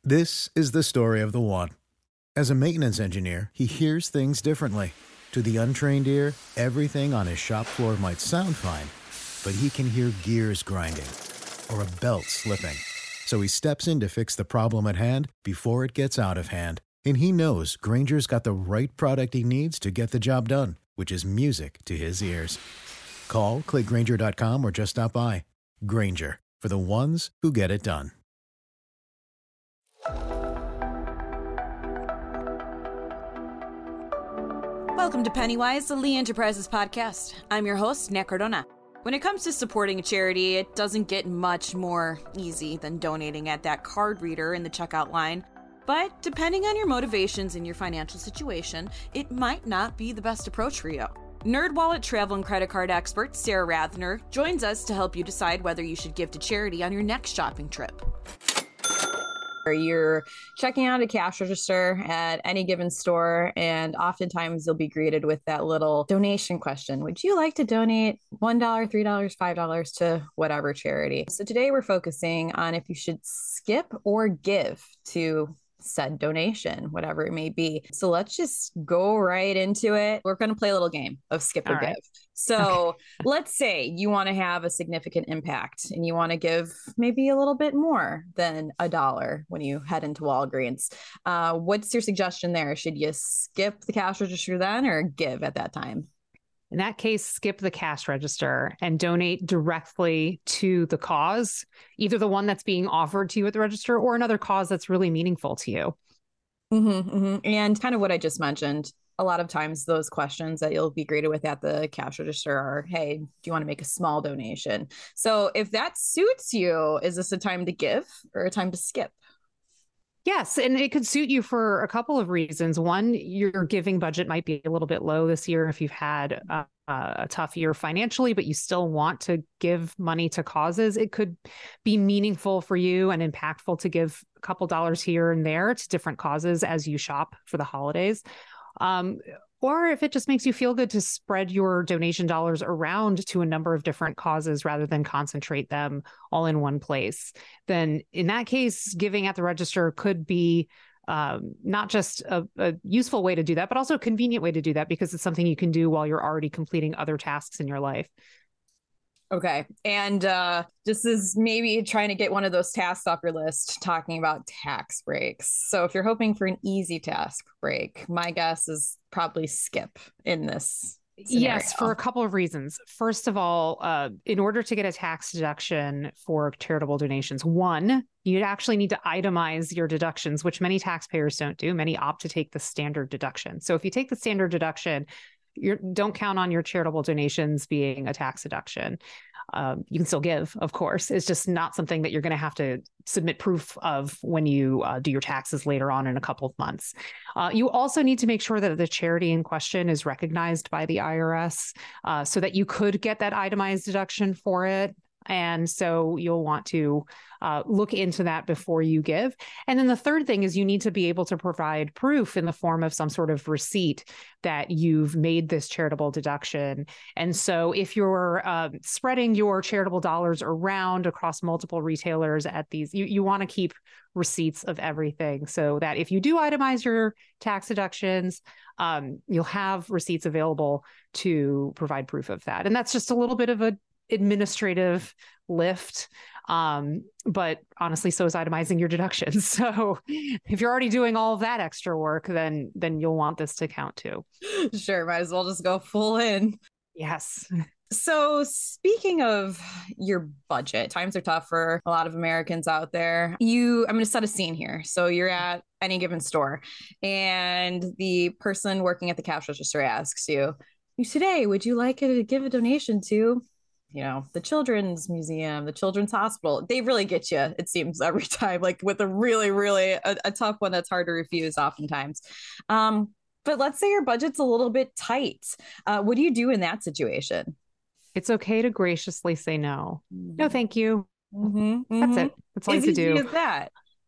This is the story of the one. As a maintenance engineer, he hears things differently. To the untrained ear, everything on his shop floor might sound fine, but he can hear gears grinding or a belt slipping. So he steps in to fix the problem at hand before it gets out of hand. And he knows Grainger's got the right product he needs to get the job done, which is music to his ears. Call, click Grainger.com, or just stop by. Grainger, for the ones who get it done. Welcome to Pennywise, the Lee Enterprises podcast. I'm your host, Nick Cardona. When it comes to supporting a charity, it doesn't get much more easy than donating at that card reader in the checkout line. But depending on your motivations and your financial situation, it might not be the best approach for you. NerdWallet travel and credit card expert Sarah Rathner joins us to help you decide whether you should give to charity on your next shopping trip. You're checking out a cash register at any given store, and oftentimes you'll be greeted with that little donation question. Would you like to donate $1, $3, $5 to whatever charity? So today we're focusing on if you should skip or give to said donation, whatever it may be. So let's just go right into it. We're going to play a little game of skip or give. So let's say you want to have a significant impact and you want to give maybe a little bit more than $1 when you head into Walgreens. What's your suggestion there? Should you skip the cash register then or give at that time? In that case, skip the cash register and donate directly to the cause, either the one that's being offered to you at the register or another cause that's really meaningful to you. And kind of what I just mentioned, a lot of times those questions that you'll be greeted with at the cash register are, hey, do you want to make a small donation? So if that suits you, is this a time to give or a time to skip? Yes, and it could suit you for a couple of reasons. One, your giving budget might be a little bit low this year if you've had a tough year financially, but you still want to give money to causes. It could be meaningful for you and impactful to give a couple dollars here and there to different causes as you shop for the holidays. Or if it just makes you feel good to spread your donation dollars around to a number of different causes rather than concentrate them all in one place, then in that case, giving at the register could be not just a useful way to do that, but also a convenient way to do that because it's something you can do while you're already completing other tasks in your life. Okay. And this is maybe trying to get one of those tasks off your list, talking about tax breaks. So if you're hoping for an easy task break, my guess is probably skip in this scenario. Yes, for a couple of reasons. First of all, in order to get a tax deduction for charitable donations, one, you'd actually need to itemize your deductions, which many taxpayers don't do. Many opt to take the standard deduction. So if you take the standard deduction, don't count on your charitable donations being a tax deduction. You can still give, of course. It's just not something that you're going to have to submit proof of when you do your taxes later on in a couple of months. You also need to make sure that the charity in question is recognized by the IRS so that you could get that itemized deduction for it. And so you'll want to look into that before you give. And then the third thing is you need to be able to provide proof in the form of some sort of receipt that you've made this charitable deduction. And so if you're spreading your charitable dollars around across multiple retailers at these, you want to keep receipts of everything so that if you do itemize your tax deductions, you'll have receipts available to provide proof of that. And that's just a little bit of a administrative lift. But honestly, so is itemizing your deductions. So if you're already doing all of that extra work, then you'll want this to count too. Sure. Might as well just go full in. Yes. So speaking of your budget, times are tough for a lot of Americans out there. I'm going to set a scene here. So you're at any given store and the person working at the cash register asks you, today, would you like to give a donation to the Children's Museum, the Children's Hospital? They really get you, it seems, every time, like with a really, really a tough one that's hard to refuse oftentimes. But let's say your budget's a little bit tight. What do you do in that situation? It's okay to graciously say no. No, thank you. That's it. That's all you have to do. As easy as that.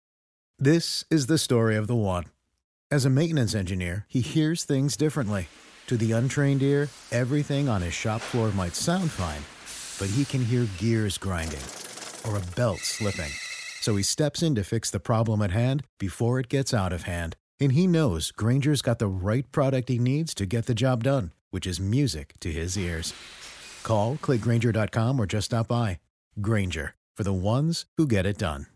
This is the story of the one. As a maintenance engineer, he hears things differently. To the untrained ear, everything on his shop floor might sound fine, but he can hear gears grinding or a belt slipping. So he steps in to fix the problem at hand before it gets out of hand. And he knows Granger's got the right product he needs to get the job done, which is music to his ears. Call, click Grainger.com, or just stop by. Grainger, for the ones who get it done.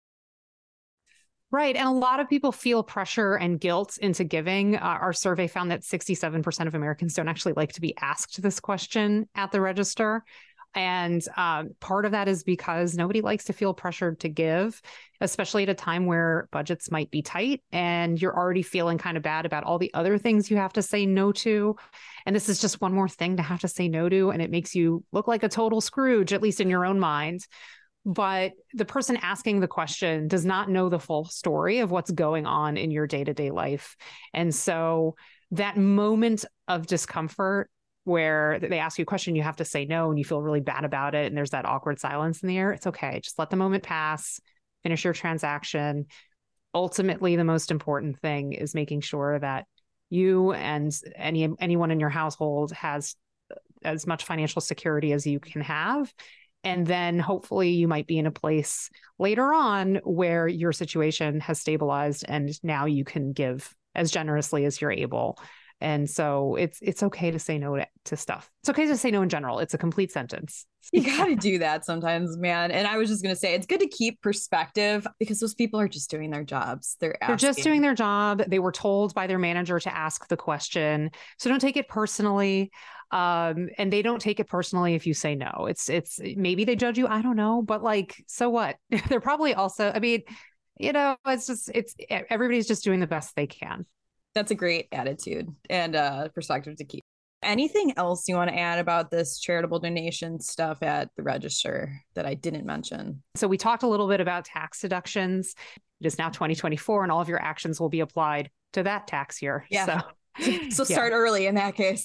Right. And a lot of people feel pressure and guilt into giving. Our survey found that 67% of Americans don't actually like to be asked this question at the register. And part of that is because nobody likes to feel pressured to give, especially at a time where budgets might be tight and you're already feeling kind of bad about all the other things you have to say no to. And this is just one more thing to have to say no to. And it makes you look like a total Scrooge, at least in your own mind. But the person asking the question does not know the full story of what's going on in your day-to-day life. And so that moment of discomfort where they ask you a question, you have to say no, and you feel really bad about it, and there's that awkward silence in the air, it's okay. Just let the moment pass, finish your transaction. Ultimately, the most important thing is making sure that you and anyone in your household has as much financial security as you can have. And then hopefully you might be in a place later on where your situation has stabilized and now you can give as generously as you're able. And so it's okay to say no to stuff. It's okay to say no in general. It's a complete sentence. You got to do that sometimes, man. And I was just going to say, it's good to keep perspective because those people are just doing their jobs. They're just doing their job. They were told by their manager to ask the question. So don't take it personally. And they don't take it personally if you say no. It's maybe they judge you. I don't know. But like, so what? They're probably also, I mean, it's everybody's just doing the best they can. That's a great attitude and perspective to keep. Anything else you want to add about this charitable donation stuff at the register that I didn't mention? So we talked a little bit about tax deductions. It is now 2024 and all of your actions will be applied to that tax year. Yeah. So start early in that case.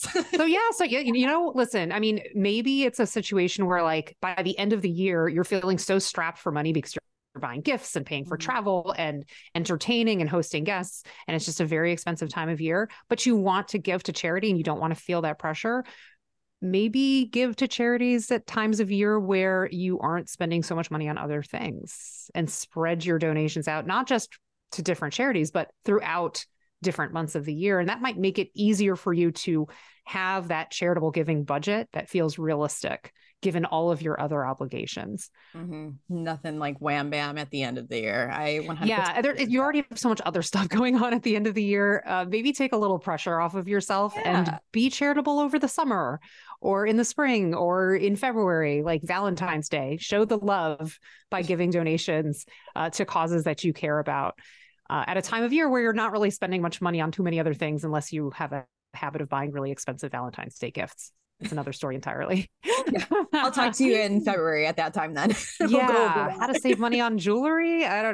Listen, I mean, maybe it's a situation where like by the end of the year, you're feeling so strapped for money because you're buying gifts and paying for travel and entertaining and hosting guests. And it's just a very expensive time of year, but you want to give to charity and you don't want to feel that pressure. Maybe give to charities at times of year where you aren't spending so much money on other things and spread your donations out, not just to different charities, but throughout different months of the year. And that might make it easier for you to have that charitable giving budget that feels realistic given all of your other obligations. Mm-hmm. Nothing like wham bam at the end of the year. You already have so much other stuff going on at the end of the year. Maybe take a little pressure off of yourself and be charitable over the summer or in the spring or in February, like Valentine's Day. Show the love by giving donations to causes that you care about at a time of year where you're not really spending much money on too many other things unless you have a habit of buying really expensive Valentine's Day gifts. It's another story entirely. I'll talk to you in February at that time then. How to save money on jewelry? I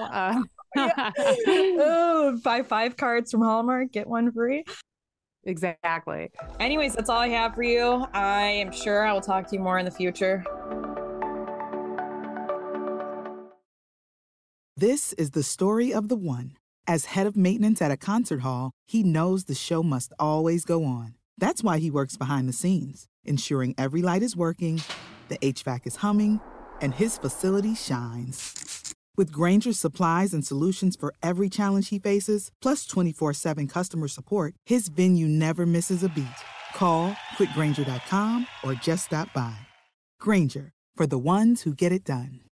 don't know. Buy 5 cards from Hallmark, get 1 free. Exactly. Anyways, that's all I have for you. I am sure I will talk to you more in the future. This is the story of the one. As head of maintenance at a concert hall, he knows the show must always go on. That's why he works behind the scenes, ensuring every light is working, the HVAC is humming, and his facility shines. With Grainger's supplies and solutions for every challenge he faces, plus 24/7 customer support, his venue never misses a beat. Call quickgrainger.com or just stop by. Grainger, for the ones who get it done.